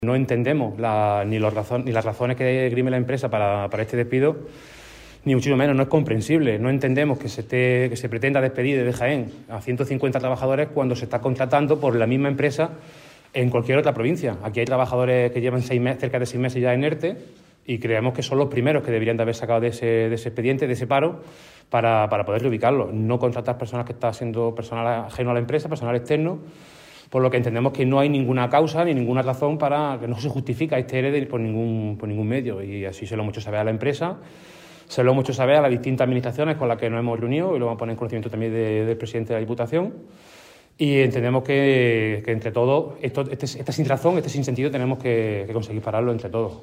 No entendemos ni las razones que esgrime la empresa para este despido, ni mucho menos, no es comprensible. No entendemos que se pretenda despedir desde Jaén a 150 trabajadores cuando se está contratando por la misma empresa en cualquier otra provincia. Aquí hay trabajadores que llevan cerca de 6 meses ya en ERTE y creemos que son los primeros que deberían de haber sacado de ese expediente, de ese paro, para poder reubicarlos. No contratar personas que está siendo personal ajeno a la empresa, personal externo, por lo que entendemos que no hay ninguna causa ni ninguna razón para que no se justifica este ERE por ningún medio. Y así se lo hemos hecho saber a la empresa, se lo hemos hecho saber a las distintas administraciones con las que nos hemos reunido y lo vamos a poner en conocimiento también del presidente de la Diputación. Y entendemos que entre todos, esta sinrazón, este sinsentido, tenemos que conseguir pararlo entre todos.